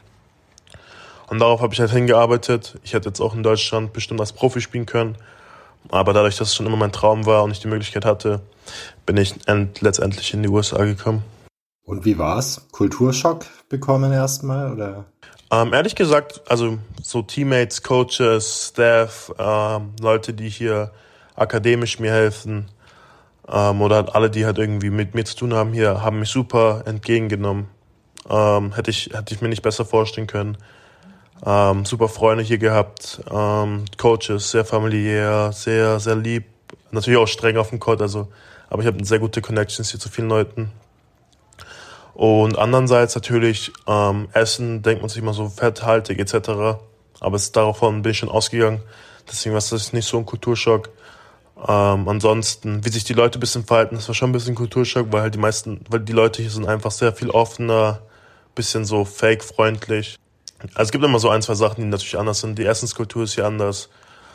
Und darauf habe ich halt hingearbeitet. Ich hätte jetzt auch in Deutschland bestimmt als Profi spielen können. Aber dadurch, dass es schon immer mein Traum war und ich die Möglichkeit hatte, bin ich end- letztendlich in die U S A gekommen. Und wie war's? Kulturschock bekommen erstmal, oder? Ähm, ehrlich gesagt, also so Teammates, Coaches, Staff, ähm, Leute, die hier akademisch mir helfen, ähm, oder halt alle, die halt irgendwie mit mir zu tun haben hier, haben mich super entgegengenommen. Ähm, hätte ich, hätte ich mir nicht besser vorstellen können. Ähm, super Freunde hier gehabt, ähm, Coaches, sehr familiär, sehr, sehr lieb. Natürlich auch streng auf dem Court, also, aber ich habe sehr gute Connections hier zu vielen Leuten. Und andererseits natürlich ähm, Essen, denkt man sich immer so fetthaltig et cetera. Aber es, davon bin ich schon ausgegangen. Deswegen war das nicht so ein Kulturschock. Ähm, ansonsten, wie sich die Leute ein bisschen verhalten, das war schon ein bisschen Kulturschock, weil halt die meisten, weil die Leute hier sind einfach sehr viel offener, bisschen so fake-freundlich. Also es gibt immer so ein, zwei Sachen, die natürlich anders sind. Die Essenskultur ist hier anders.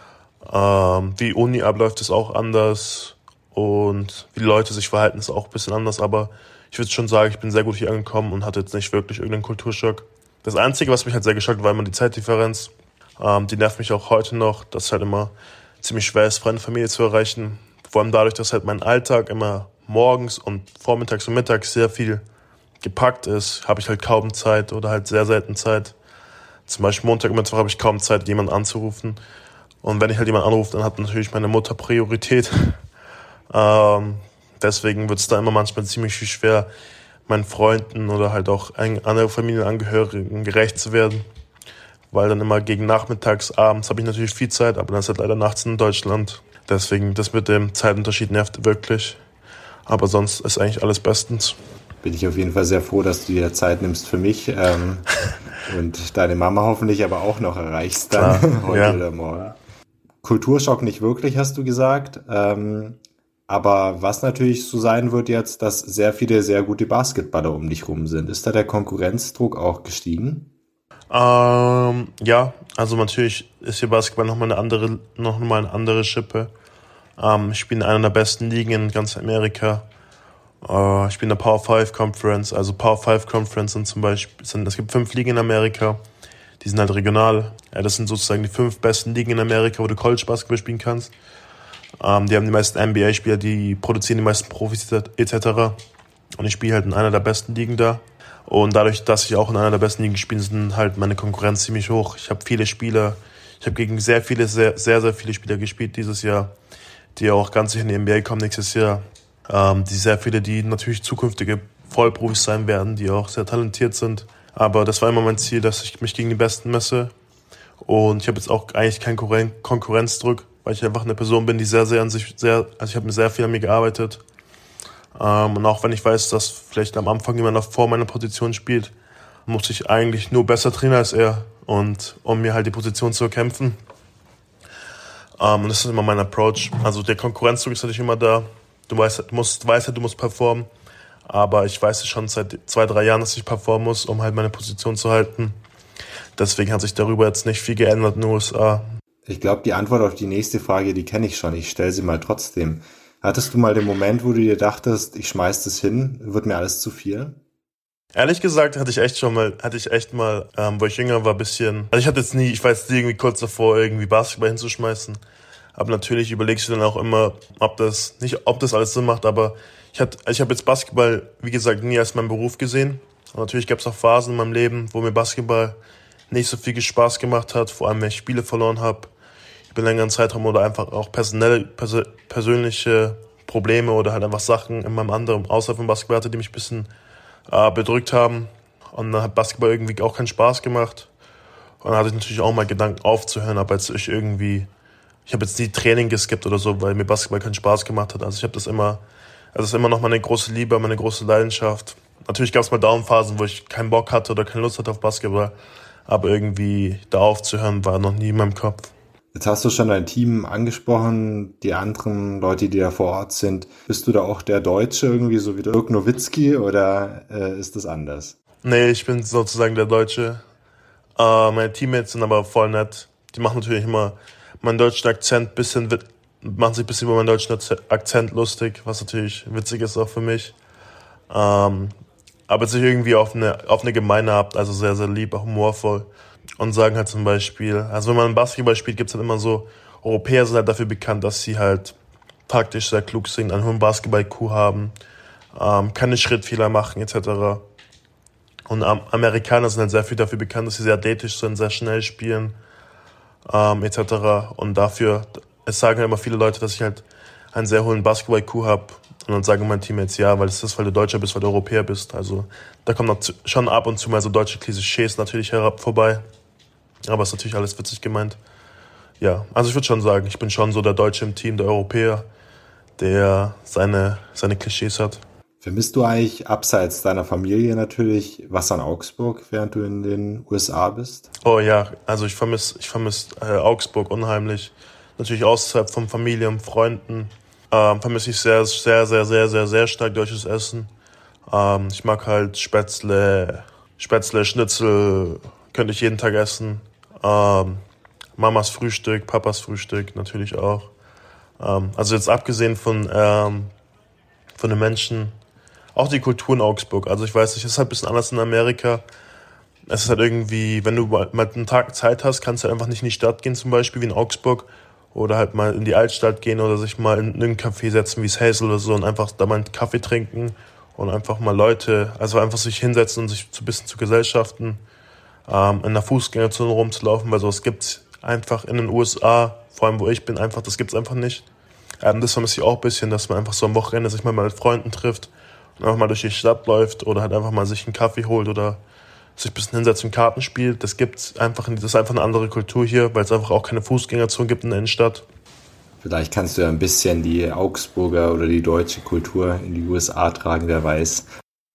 Ähm, wie Uni abläuft, ist auch anders. Und wie die Leute sich verhalten, ist auch ein bisschen anders. Aber ich würde schon sagen, ich bin sehr gut hier angekommen und hatte jetzt nicht wirklich irgendeinen Kulturschock. Das Einzige, was mich halt sehr geschockt hat, war immer die Zeitdifferenz. Ähm, die nervt mich auch heute noch, dass es halt immer ziemlich schwer ist, Freunde und Familie zu erreichen. Vor allem dadurch, dass halt mein Alltag immer morgens und vormittags und mittags sehr viel gepackt ist, habe ich halt kaum Zeit oder halt sehr selten Zeit. Zum Beispiel Montag und Mittwoch habe ich kaum Zeit, jemanden anzurufen. Und wenn ich halt jemanden anrufe, dann hat natürlich meine Mutter Priorität. ähm, deswegen wird es da immer manchmal ziemlich schwer, meinen Freunden oder halt auch anderen Familienangehörigen gerecht zu werden. Weil dann immer gegen nachmittags, abends habe ich natürlich viel Zeit, aber dann ist halt leider nachts in Deutschland. Deswegen, das mit dem Zeitunterschied nervt wirklich. Aber sonst ist eigentlich alles bestens. Bin ich auf jeden Fall sehr froh, dass du dir Zeit nimmst für mich. Ähm, und deine Mama hoffentlich aber auch noch erreichst dann Klar, heute ja. oder morgen. Kulturschock nicht wirklich, hast du gesagt. Ähm, aber was natürlich so sein wird jetzt, dass sehr viele sehr gute Basketballer um dich rum sind. Ist da der Konkurrenzdruck auch gestiegen? Ähm, ja, also natürlich ist hier Basketball nochmal eine andere, noch mal eine andere Schippe. Ähm, ich spiele in einer der besten Ligen in ganz Amerika. Uh, ich bin in der Power fünf Conference, also Power fünf Conference sind zum Beispiel, sind, es gibt fünf Ligen in Amerika, die sind halt regional. Ja, das sind sozusagen die fünf besten Ligen in Amerika, wo du College Basketball spielen kannst. Um, die haben die meisten N B A-Spieler, die produzieren die meisten Profis et cetera. Und ich spiele halt in einer der besten Ligen da. Und dadurch, dass ich auch in einer der besten Ligen spiele, sind halt meine Konkurrenz ziemlich hoch. Ich habe viele Spieler, ich habe gegen sehr viele, sehr, sehr, sehr viele Spieler gespielt dieses Jahr, die auch ganz sicher in die N B A kommen nächstes Jahr. Ähm, die sehr viele, die natürlich zukünftige Vollprofis sein werden, die auch sehr talentiert sind. Aber das war immer mein Ziel, dass ich mich gegen die Besten messe. Und ich habe jetzt auch eigentlich keinen Konkurren- Konkurrenzdruck, weil ich einfach eine Person bin, die sehr, sehr an sich, sehr, also ich habe mir sehr viel an mir gearbeitet. Ähm, und auch wenn ich weiß, dass vielleicht am Anfang jemand noch vor meiner Position spielt, muss ich eigentlich nur besser trainieren als er, und um mir halt die Position zu erkämpfen. Ähm, und das ist immer mein Approach. Also der Konkurrenzdruck ist natürlich immer da. Du weißt, du musst, weißt, du musst performen. Aber ich weiß es schon seit zwei, drei Jahren, dass ich performen muss, um halt meine Position zu halten. Deswegen hat sich darüber jetzt nicht viel geändert in den U S A. Ich glaube, die Antwort auf die nächste Frage, die kenne ich schon. Ich stelle sie mal trotzdem. Hattest du mal den Moment, wo du dir dachtest, ich schmeiß das hin, wird mir alles zu viel? Ehrlich gesagt hatte ich echt schon mal, hatte ich echt mal, ähm, wo ich jünger war, ein bisschen, also ich hatte jetzt nie, ich war jetzt nie irgendwie kurz davor, irgendwie Basketball hinzuschmeißen. Aber natürlich überlegst du dann auch immer, ob das, nicht ob das alles Sinn macht, aber ich hatte, ich habe jetzt Basketball, wie gesagt, nie als meinen Beruf gesehen. Und natürlich gab es auch Phasen in meinem Leben, wo mir Basketball nicht so viel Spaß gemacht hat, vor allem wenn ich Spiele verloren habe, über einen längeren Zeitraum, oder einfach auch personelle, pers- persönliche Probleme oder halt einfach Sachen in meinem anderen, außerhalb vom Basketball hatte, die mich ein bisschen äh, bedrückt haben. Und dann hat Basketball irgendwie auch keinen Spaß gemacht. Und dann hatte ich natürlich auch mal Gedanken aufzuhören, aber jetzt ich irgendwie, ich habe jetzt nie Training geskippt oder so, weil mir Basketball keinen Spaß gemacht hat. Also ich habe das immer, also es ist immer noch meine große Liebe, meine große Leidenschaft. Natürlich gab es mal Downphasen, wo ich keinen Bock hatte oder keine Lust hatte auf Basketball. Aber irgendwie da aufzuhören, war noch nie in meinem Kopf. Jetzt hast du schon dein Team angesprochen, die anderen Leute, die da vor Ort sind. Bist du da auch der Deutsche irgendwie, so wie Dirk Nowitzki, oder äh, ist das anders? Nee, ich bin sozusagen der Deutsche. Äh, meine Teammates sind aber voll nett. Die machen natürlich immer meinen deutschen Akzent bisschen, machen sich ein bisschen über meinen deutschen Akzent lustig, was natürlich witzig ist auch für mich. Ähm, aber sich irgendwie auf eine, auf eine gemeine Art, also sehr, sehr lieb, auch humorvoll. Und sagen halt zum Beispiel, also wenn man Basketball spielt, gibt's halt immer so, Europäer sind halt dafür bekannt, dass sie halt taktisch sehr klug sind, einen hohen Basketball-I Q haben, ähm, keine Schrittfehler machen et cetera. Und ähm, Amerikaner sind halt sehr viel dafür bekannt, dass sie sehr athletisch sind, sehr schnell spielen, ähm, et cetera. Und dafür, es sagen halt immer viele Leute, dass ich halt einen sehr hohen Basketball-I Q habe. Und dann sagen meine Teammates, ja, weil es ist, weil du Deutscher bist, weil du Europäer bist. Also da kommen noch schon ab und zu mal so deutsche Klischees natürlich herab vorbei. Aber es ist natürlich alles witzig gemeint. Ja, also ich würde schon sagen, ich bin schon so der Deutsche im Team, der Europäer, der seine, seine Klischees hat. Vermisst du eigentlich abseits deiner Familie natürlich was an Augsburg, während du in den U S A bist? Oh ja, also ich vermisse ich vermiss, äh, Augsburg unheimlich. Natürlich außerhalb von Familie und Freunden. Ähm, vermisse ich sehr, sehr, sehr, sehr, sehr, sehr stark deutsches Essen. Ähm, ich mag halt Spätzle, Spätzle, Schnitzel, könnte ich jeden Tag essen. Ähm, Mamas Frühstück, Papas Frühstück natürlich auch. Ähm, also jetzt abgesehen von, ähm, von den Menschen, auch die Kultur in Augsburg. Also ich weiß nicht, es ist halt ein bisschen anders in Amerika. Es ist halt irgendwie, wenn du mal einen Tag Zeit hast, kannst du halt einfach nicht in die Stadt gehen, zum Beispiel wie in Augsburg. Oder halt mal in die Altstadt gehen oder sich mal in einen Café setzen wie das Hazel oder so und einfach da mal einen Kaffee trinken und einfach mal Leute, also einfach sich hinsetzen und sich so ein bisschen zu gesellschaften, ähm, in der Fußgängerzone rumzulaufen, weil sowas gibt's einfach in den U S A, vor allem wo ich bin, einfach, das gibt's einfach nicht. Ähm, das vermisse ich auch ein bisschen, dass man einfach so am Wochenende sich mal mit Freunden trifft und einfach mal durch die Stadt läuft oder halt einfach mal sich einen Kaffee holt oder sich ein bisschen hinsetzt und Karten spielt. Das gibt's einfach, das ist einfach eine andere Kultur hier, weil es einfach auch keine Fußgängerzone gibt in der Innenstadt. Vielleicht kannst du ja ein bisschen die Augsburger oder die deutsche Kultur in die U S A tragen, wer weiß.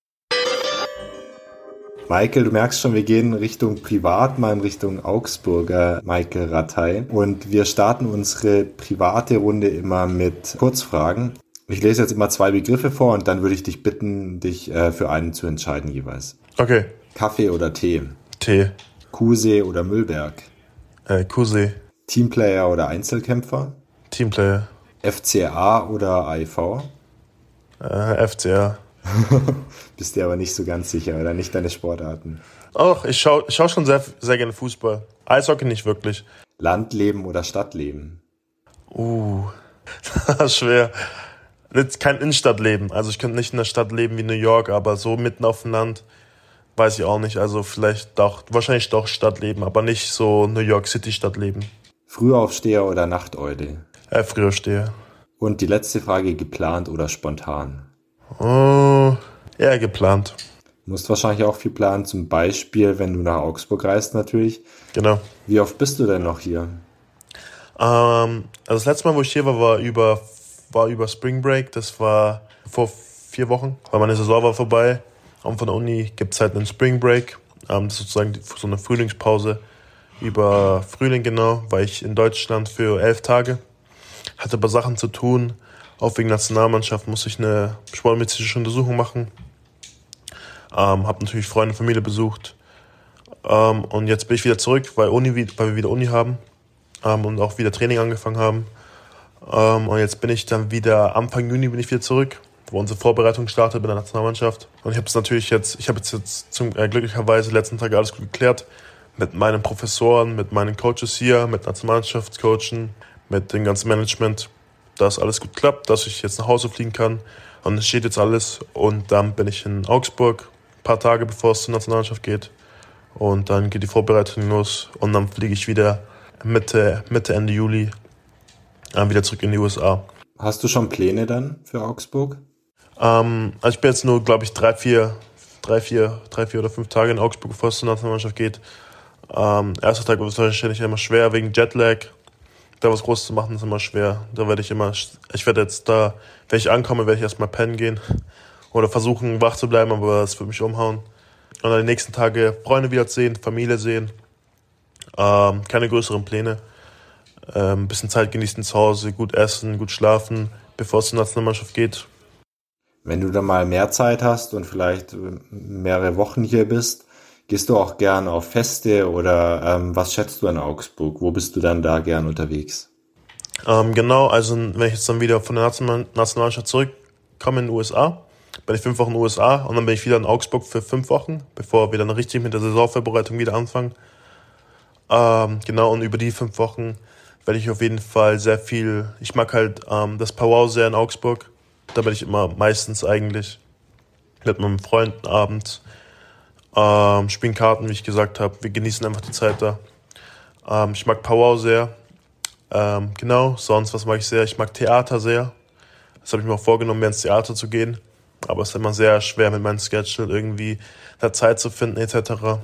Michael, du merkst schon, wir gehen Richtung Privat, mal in Richtung Augsburger Michael Rattay. Und wir starten unsere private Runde immer mit Kurzfragen. Ich lese jetzt immer zwei Begriffe vor und dann würde ich dich bitten, dich äh, für einen zu entscheiden jeweils. Okay. Kaffee oder Tee? Tee. Kuhsee oder Müllberg? Äh, Kuhsee. Teamplayer oder Einzelkämpfer? Teamplayer. F C A oder A I V? Äh, F C A. Bist dir aber nicht so ganz sicher, oder nicht deine Sportarten? Ach, ich schaue ich schau schon sehr, sehr gerne Fußball. Eishockey nicht wirklich. Landleben oder Stadtleben? Uh, das ist schwer. Nicht, kein Innenstadtleben. Also ich könnte nicht in der Stadt leben wie New York, aber so mitten auf dem Land weiß ich auch nicht. Also vielleicht doch, wahrscheinlich doch Stadtleben, aber nicht so New York City Stadtleben. Frühaufsteher oder Nachteule? Äh, Frühaufsteher. Und die letzte Frage, geplant oder spontan? Oh, eher geplant. Du musst wahrscheinlich auch viel planen, zum Beispiel, wenn du nach Augsburg reist natürlich. Genau. Wie oft bist du denn noch hier? Ähm, also das letzte Mal, wo ich hier war, war über, war über Spring Break. Das war vor vier Wochen, weil meine Saison war vorbei. Und von der Uni gibt es halt einen Spring Break. Ähm, das ist sozusagen so eine Frühlingspause über Frühling genau, war ich in Deutschland für elf Tage. Hatte aber Sachen zu tun. Auch wegen Nationalmannschaft musste ich eine sportmedizinische Untersuchung machen. Ähm, habe natürlich Freunde und Familie besucht. Ähm, und jetzt bin ich wieder zurück, weil, Uni, weil wir wieder Uni haben ähm, und auch wieder Training angefangen haben. Ähm, und jetzt bin ich dann wieder, Anfang Juni bin ich wieder zurück, wo unsere Vorbereitung startet bei der Nationalmannschaft. Und ich habe es natürlich jetzt, ich habe jetzt, jetzt zum, äh, glücklicherweise die letzten Tage alles gut geklärt. Mit meinen Professoren, mit meinen Coaches hier, mit Nationalmannschaftscoachen, mit dem ganzen Management, dass alles gut klappt, dass ich jetzt nach Hause fliegen kann. Und es steht jetzt alles. Und dann bin ich in Augsburg, ein paar Tage bevor es zur Nationalmannschaft geht. Und dann geht die Vorbereitung los. Und dann fliege ich wieder Mitte, Mitte Ende Juli äh, wieder zurück in die U S A. Hast du schon Pläne dann für Augsburg? Ähm, also ich bin jetzt nur, glaube ich, drei, vier, drei, vier, drei, vier oder fünf Tage in Augsburg, bevor es zur Nationalmannschaft geht. Ähm, erster Tag wird wahrscheinlich immer schwer wegen Jetlag. Da was Großes zu machen ist immer schwer. Da werde ich immer, ich werde jetzt da, wenn ich ankomme, werde ich erstmal pennen gehen oder versuchen wach zu bleiben, aber das wird mich umhauen. Und dann die nächsten Tage Freunde wieder sehen, Familie sehen, ähm, keine größeren Pläne. Ähm, ein bisschen Zeit genießen zu Hause, gut essen, gut schlafen, bevor es zur Nationalmannschaft geht. Wenn du dann mal mehr Zeit hast und vielleicht mehrere Wochen hier bist, gehst du auch gern auf Feste oder ähm, was schätzt du an Augsburg? Wo bist du dann da gern unterwegs? Ähm, genau, also wenn ich jetzt dann wieder von der National- Nationalmannschaft zurückkomme in den U S A, bin ich fünf Wochen in den U S A und dann bin ich wieder in Augsburg für fünf Wochen, bevor wir dann richtig mit der Saisonvorbereitung wieder anfangen. Ähm, genau, und über die fünf Wochen werde ich auf jeden Fall sehr viel, ich mag halt ähm, das Powwow sehr in Augsburg. Da bin ich immer meistens eigentlich mit meinem Freund abends. Ähm, spielen Karten, wie ich gesagt habe. Wir genießen einfach die Zeit da. Ähm, ich mag Powwow sehr. Ähm, genau, sonst, was mag ich sehr? Ich mag Theater sehr. Das habe ich mir auch vorgenommen, mehr ins Theater zu gehen. Aber es ist immer sehr schwer, mit meinem Schedule irgendwie da Zeit zu finden, et cetera.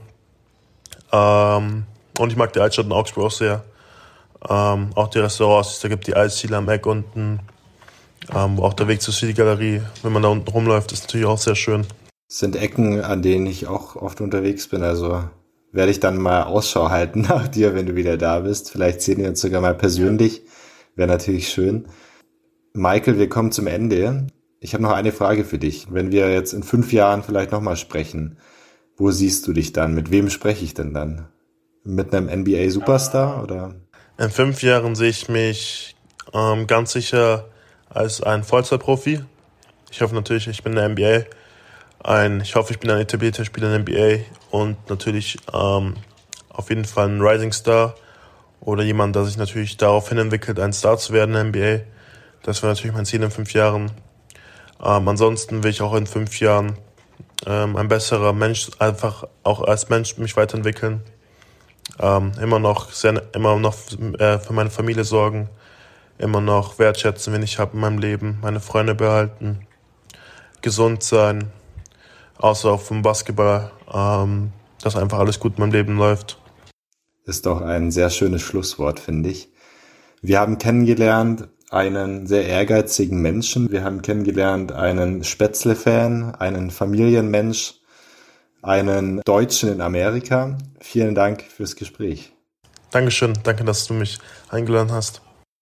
Ähm, und ich mag die Altstadt in Augsburg auch sehr. Ähm, auch die Restaurants, die es da gibt, die Eisziele am Eck unten. Ähm, auch der Weg zur City-Galerie, wenn man da unten rumläuft, ist natürlich auch sehr schön. Das sind Ecken, an denen ich auch oft unterwegs bin, also werde ich dann mal Ausschau halten nach dir, wenn du wieder da bist. Vielleicht sehen wir uns sogar mal persönlich, wäre natürlich schön. Michael, wir kommen zum Ende. Ich habe noch eine Frage für dich. Wenn wir jetzt in fünf Jahren vielleicht nochmal sprechen, wo siehst du dich dann? Mit wem spreche ich denn dann? Mit einem N B A-Superstar oder? In fünf Jahren sehe ich mich ähm, ganz sicher als ein Vollzeitprofi. Ich hoffe natürlich, ich bin in der N B A. Ein, ich hoffe, ich bin ein etablierter Spieler in der N B A und natürlich ähm, auf jeden Fall ein Rising Star oder jemand, der sich natürlich darauf hin entwickelt, ein Star zu werden in der N B A. Das wäre natürlich mein Ziel in fünf Jahren. Ähm, ansonsten will ich auch in fünf Jahren ähm, ein besserer Mensch, einfach auch als Mensch mich weiterentwickeln. Ähm, immer noch sehr, immer noch äh, für meine Familie sorgen, immer noch wertschätzen, wen ich habe in meinem Leben, meine Freunde behalten, gesund sein, außer auch vom Basketball, ähm, dass einfach alles gut in meinem Leben läuft. Ist doch ein sehr schönes Schlusswort, finde ich. Wir haben kennengelernt einen sehr ehrgeizigen Menschen. Wir haben kennengelernt einen Spätzle-Fan, einen Familienmensch, einen Deutschen in Amerika. Vielen Dank fürs Gespräch. Dankeschön, danke, dass du mich eingeladen hast.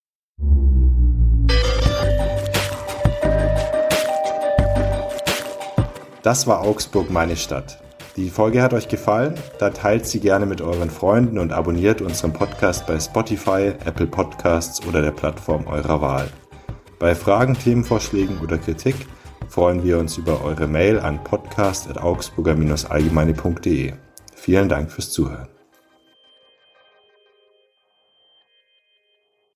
Das war Augsburg, meine Stadt. Die Folge hat euch gefallen? Dann teilt sie gerne mit euren Freunden und abonniert unseren Podcast bei Spotify, Apple Podcasts oder der Plattform eurer Wahl. Bei Fragen, Themenvorschlägen oder Kritik freuen wir uns über eure Mail an podcast at augsburger Bindestrich allgemeine punkt de. Vielen Dank fürs Zuhören.